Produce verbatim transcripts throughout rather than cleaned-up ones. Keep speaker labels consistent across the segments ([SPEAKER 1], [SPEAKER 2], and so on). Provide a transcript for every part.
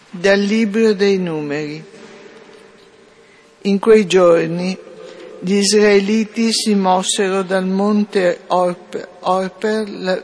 [SPEAKER 1] Dal libro dei Numeri. In quei giorni gli israeliti si mossero dal monte Or per, Or per, la,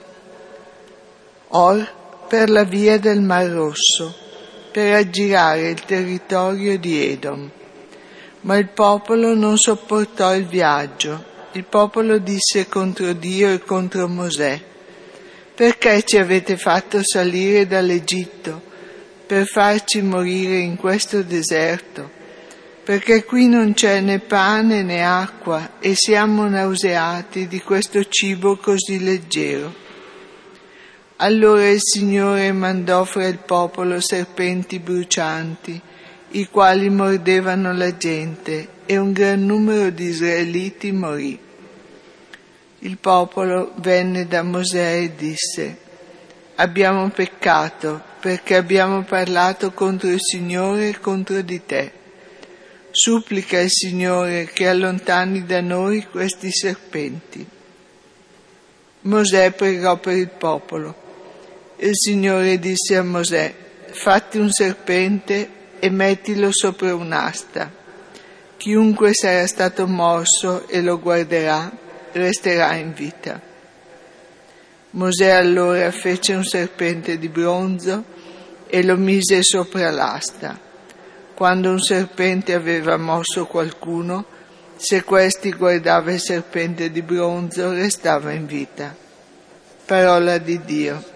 [SPEAKER 1] Or per la via del Mar Rosso, per aggirare il territorio di Edom. Ma il popolo non sopportò il viaggio. Il popolo disse contro Dio e contro Mosè: perché ci avete fatto salire dall'Egitto per farci morire in questo deserto? Perché qui non c'è né pane né acqua e siamo nauseati di questo cibo così leggero. Allora il Signore mandò fra il popolo serpenti brucianti, i quali mordevano la gente, e un gran numero di israeliti morì. Il popolo venne da Mosè e disse: abbiamo peccato perché abbiamo parlato contro il Signore e contro di te. Supplica il Signore che allontani da noi questi serpenti. Mosè pregò per il popolo. Il Signore disse a Mosè: fatti un serpente e mettilo sopra un'asta. Chiunque sarà stato morso e lo guarderà resterà in vita. Mosè allora fece un serpente di bronzo e lo mise sopra l'asta. Quando un serpente aveva morso qualcuno, se questi guardava il serpente di bronzo, restava in vita. Parola di Dio.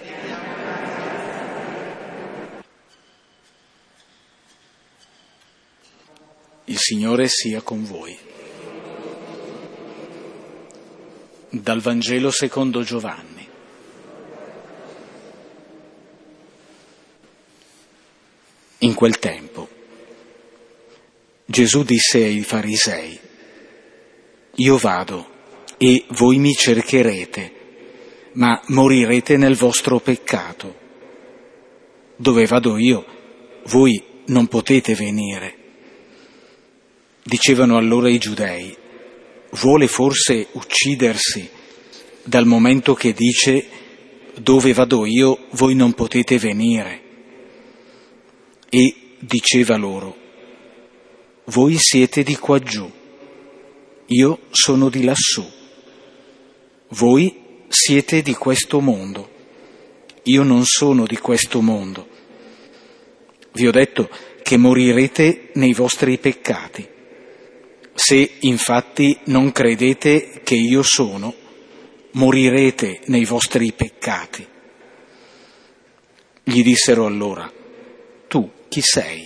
[SPEAKER 2] Il Signore sia con voi. Dal Vangelo secondo Giovanni. In quel tempo Gesù disse ai farisei: io vado e voi mi cercherete, ma morirete nel vostro peccato. Dove vado io, voi non potete venire. Dicevano allora i giudei: vuole forse uccidersi dal momento che dice dove vado io voi non potete venire? E diceva loro: voi siete di quaggiù, io sono di lassù. Voi siete di questo mondo, io non sono di questo mondo. Vi ho detto che morirete nei vostri peccati. Se infatti non credete che io sono, morirete nei vostri peccati. Gli dissero allora: tu chi sei?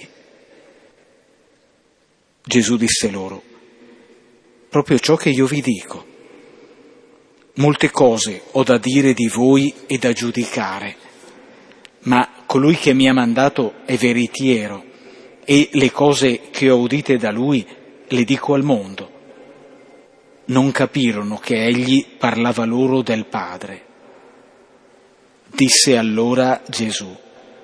[SPEAKER 2] Gesù disse loro: proprio ciò che io vi dico. Molte cose ho da dire di voi e da giudicare, ma colui che mi ha mandato è veritiero e le cose che ho udite da lui le dico al mondo. Non capirono che egli parlava loro del Padre. Disse allora Gesù: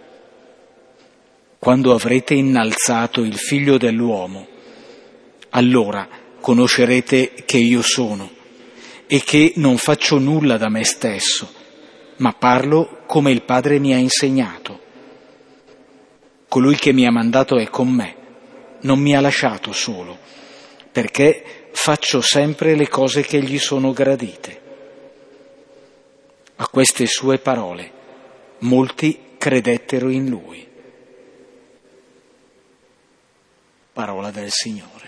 [SPEAKER 2] quando avrete innalzato il Figlio dell'uomo, allora conoscerete che io sono e che non faccio nulla da me stesso, ma parlo come il Padre mi ha insegnato. Colui che mi ha mandato è con me, non mi ha lasciato solo, perché faccio sempre le cose che gli sono gradite. A queste sue parole molti credettero in lui. Parola del Signore.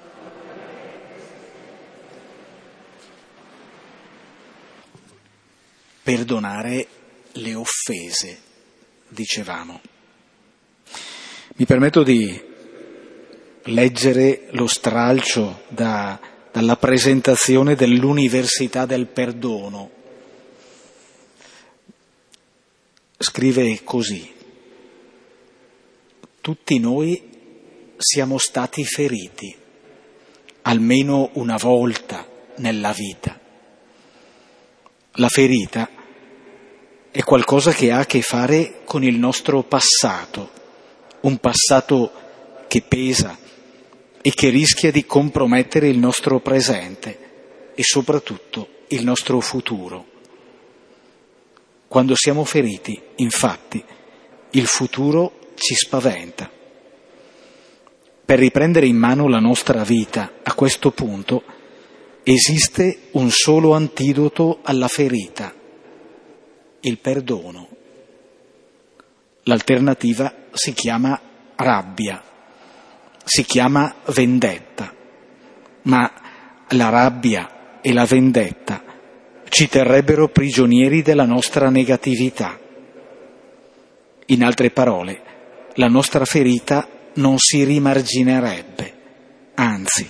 [SPEAKER 2] Perdonare le offese, dicevamo. Mi permetto di leggere lo stralcio da, dalla presentazione dell'Università del Perdono. Scrive così: tutti noi siamo stati feriti, almeno una volta nella vita. La ferita è qualcosa che ha a che fare con il nostro passato, un passato che pesa e che rischia di compromettere il nostro presente e soprattutto il nostro futuro. Quando siamo feriti, infatti, il futuro ci spaventa. Per riprendere in mano la nostra vita a questo punto esiste un solo antidoto alla ferita, il perdono. L'alternativa si chiama rabbia, si chiama vendetta, ma la rabbia e la vendetta ci terrebbero prigionieri della nostra negatività. In altre parole, la nostra ferita non si rimarginerebbe, anzi.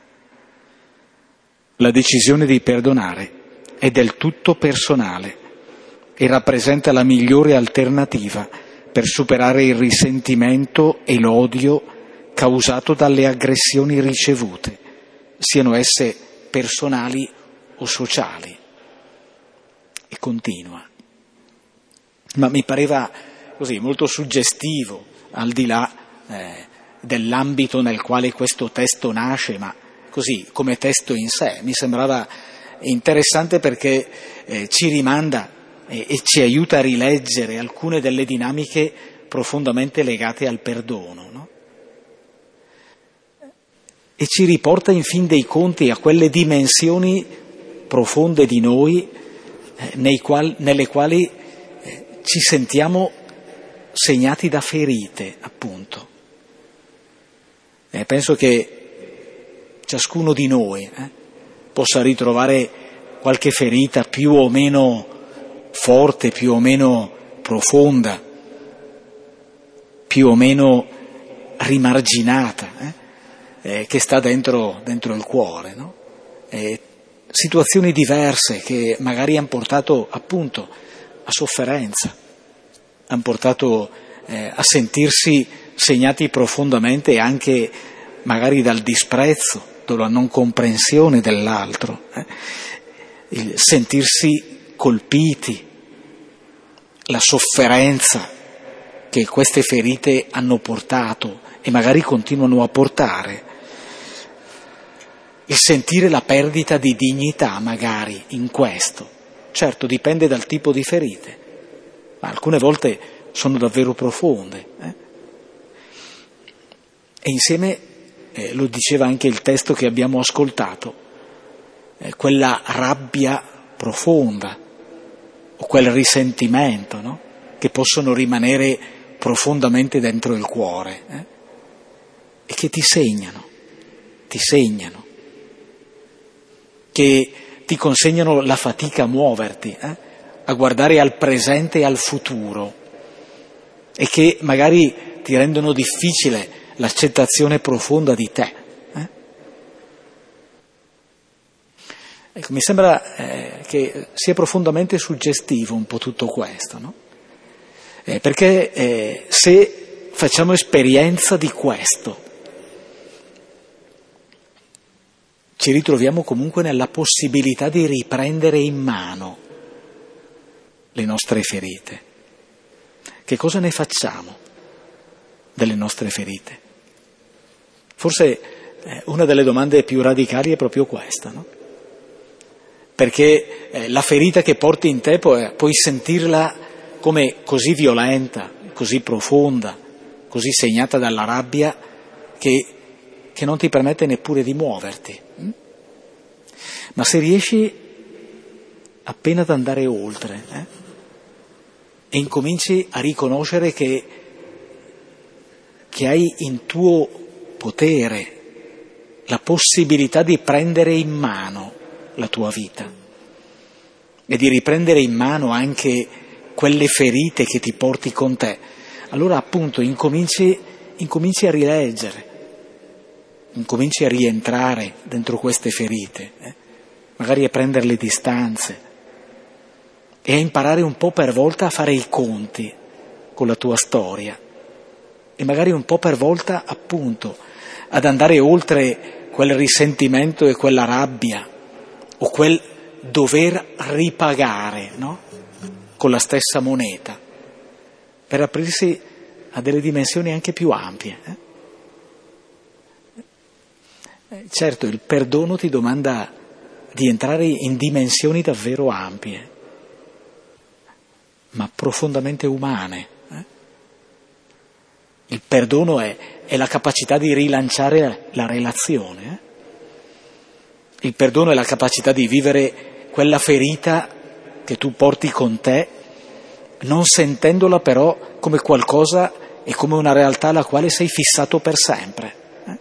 [SPEAKER 2] La decisione di perdonare è del tutto personale e rappresenta la migliore alternativa per superare il risentimento e l'odio causato dalle aggressioni ricevute, siano esse personali o sociali. E continua. Ma mi pareva così molto suggestivo, al di là eh, dell'ambito nel quale questo testo nasce, ma così come testo in sé, mi sembrava interessante perché eh, ci rimanda e, e ci aiuta a rileggere alcune delle dinamiche profondamente legate al perdono, no? E ci riporta in fin dei conti a quelle dimensioni profonde di noi eh, nei quali, nelle quali eh, ci sentiamo segnati da ferite, appunto. Eh, penso che ciascuno di noi eh, possa ritrovare qualche ferita più o meno forte, più o meno profonda, più o meno rimarginata, eh, eh, che sta dentro, dentro il cuore, no? Eh, situazioni diverse che magari hanno portato appunto a sofferenza, hanno portato eh, a sentirsi segnati profondamente anche magari dal disprezzo, dalla non comprensione dell'altro, eh? Il sentirsi colpiti, la sofferenza che queste ferite hanno portato e magari continuano a portare, il sentire la perdita di dignità magari in questo. Certo, dipende dal tipo di ferite, ma alcune volte sono davvero profonde. Eh? E insieme, eh, lo diceva anche il testo che abbiamo ascoltato, eh, quella rabbia profonda o quel risentimento, no? Che possono rimanere profondamente dentro il cuore eh? e che ti segnano, ti segnano, che ti consegnano la fatica a muoverti, eh? a guardare al presente e al futuro, e che magari ti rendono difficile l'accettazione profonda di te. Eh? Ecco, mi sembra eh, che sia profondamente suggestivo un po' tutto questo, no? Eh, perché eh, se facciamo esperienza di questo, ci ritroviamo comunque nella possibilità di riprendere in mano le nostre ferite. Che cosa ne facciamo delle nostre ferite? Forse eh, una delle domande più radicali è proprio questa, no? Perché eh, la ferita che porti in te puoi, puoi sentirla come così violenta, così profonda, così segnata dalla rabbia che, che non ti permette neppure di muoverti. Ma se riesci appena ad andare oltre eh, e incominci a riconoscere che, che hai in tuo potere la possibilità di prendere in mano la tua vita e di riprendere in mano anche quelle ferite che ti porti con te, allora appunto incominci, incominci a rileggere, incominci a rientrare dentro queste ferite, eh? magari a prendere le distanze e a imparare un po' per volta a fare i conti con la tua storia e magari un po' per volta appunto ad andare oltre quel risentimento e quella rabbia o quel dover ripagare, no? Con la stessa moneta, per aprirsi a delle dimensioni anche più ampie. Eh? Certo, il perdono ti domanda di entrare in dimensioni davvero ampie, ma profondamente umane. Eh? Il perdono è, è la capacità di rilanciare la relazione. Eh? Il perdono è la capacità di vivere quella ferita che tu porti con te, non sentendola però come qualcosa e come una realtà alla quale sei fissato per sempre. Eh?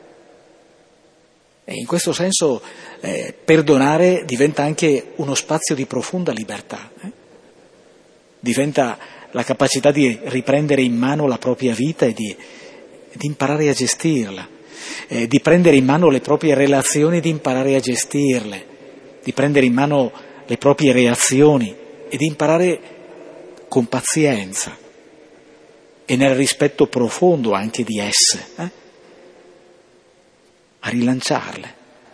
[SPEAKER 2] E in questo senso eh, perdonare diventa anche uno spazio di profonda libertà. Eh? Diventa la capacità di riprendere in mano la propria vita e di, di imparare a gestirla, eh, di prendere in mano le proprie relazioni e di imparare a gestirle, di prendere in mano le proprie reazioni e di imparare con pazienza e nel rispetto profondo anche di esse, eh, a rilanciarle.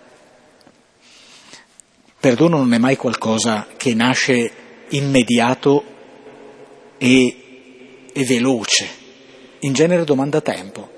[SPEAKER 2] Perdono non è mai qualcosa che nasce immediato E, e veloce, in genere domanda tempo.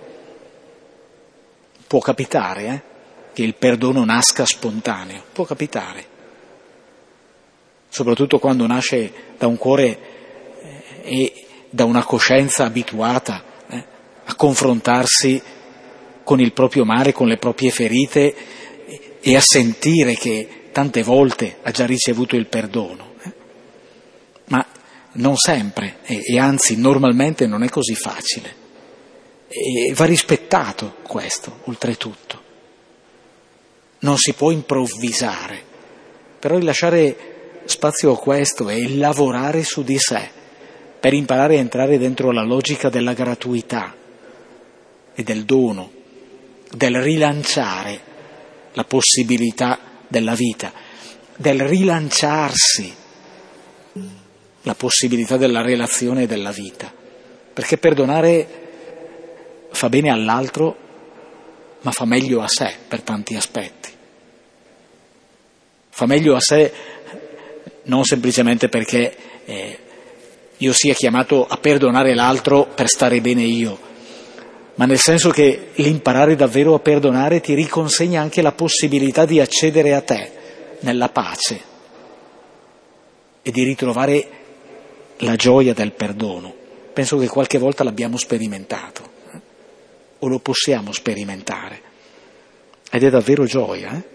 [SPEAKER 2] Può capitare eh, che il perdono nasca spontaneo, può capitare, soprattutto quando nasce da un cuore eh, e da una coscienza abituata eh, a confrontarsi con il proprio male, con le proprie ferite e, e a sentire che tante volte ha già ricevuto il perdono. Eh. Ma non sempre, e, e anzi normalmente non è così facile. E va rispettato questo, oltretutto. Non si può improvvisare, però il lasciare spazio a questo e lavorare su di sé per imparare a entrare dentro la logica della gratuità e del dono, del rilanciare la possibilità della vita, del rilanciarsi la possibilità della relazione e della vita, perché perdonare fa bene all'altro, ma fa meglio a sé per tanti aspetti. Fa meglio a sé non semplicemente perché eh, io sia chiamato a perdonare l'altro per stare bene io, ma nel senso che l'imparare davvero a perdonare ti riconsegna anche la possibilità di accedere a te nella pace e di ritrovare la gioia del perdono. Penso che qualche volta l'abbiamo sperimentato, eh? o lo possiamo sperimentare, ed è davvero gioia. Eh?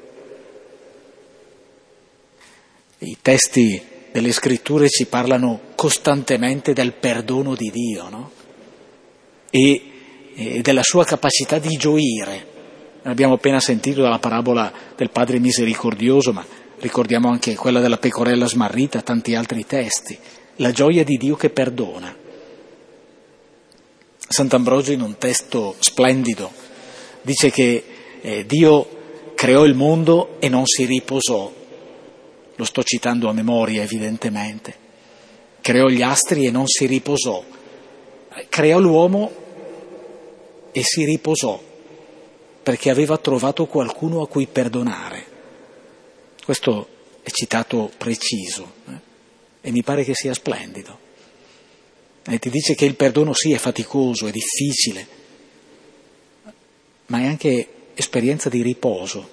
[SPEAKER 2] I testi delle scritture ci parlano costantemente del perdono di Dio, no? E, e della sua capacità di gioire. Abbiamo appena sentito dalla parabola del Padre misericordioso, ma ricordiamo anche quella della pecorella smarrita, tanti altri testi. La gioia di Dio che perdona. Sant'Ambrogio in un testo splendido dice che eh, Dio creò il mondo e non si riposò. Lo sto citando a memoria evidentemente. Creò gli astri e non si riposò. Creò l'uomo e si riposò perché aveva trovato qualcuno a cui perdonare. Questo è citato preciso. Eh? E mi pare che sia splendido. E ti dice che il perdono sì è faticoso, è difficile, ma è anche esperienza di riposo,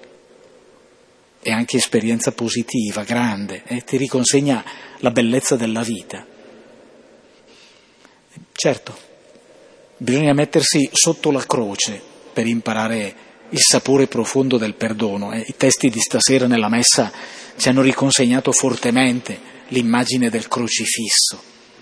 [SPEAKER 2] è anche esperienza positiva, grande, e ti riconsegna la bellezza della vita. Certo, bisogna mettersi sotto la croce per imparare il sapore profondo del perdono. Eh? I testi di stasera nella messa ci hanno riconsegnato fortemente l'immagine del crocifisso.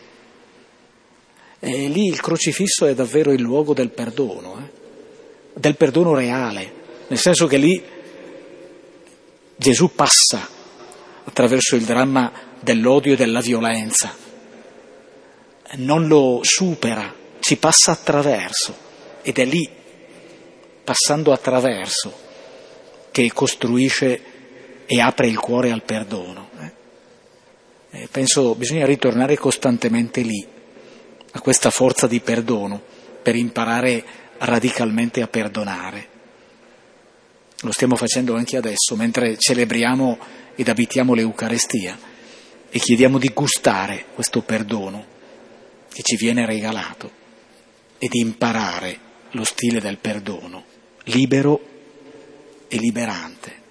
[SPEAKER 2] E lì il crocifisso è davvero il luogo del perdono, eh? del perdono reale, nel senso che lì Gesù passa attraverso il dramma dell'odio e della violenza, non lo supera, ci passa attraverso, ed è lì, passando attraverso, che costruisce e apre il cuore al perdono. Eh? E penso bisogna ritornare costantemente lì, a questa forza di perdono, per imparare radicalmente a perdonare. Lo stiamo facendo anche adesso, mentre celebriamo ed abitiamo l'Eucarestia e chiediamo di gustare questo perdono che ci viene regalato e di imparare lo stile del perdono, libero e liberante.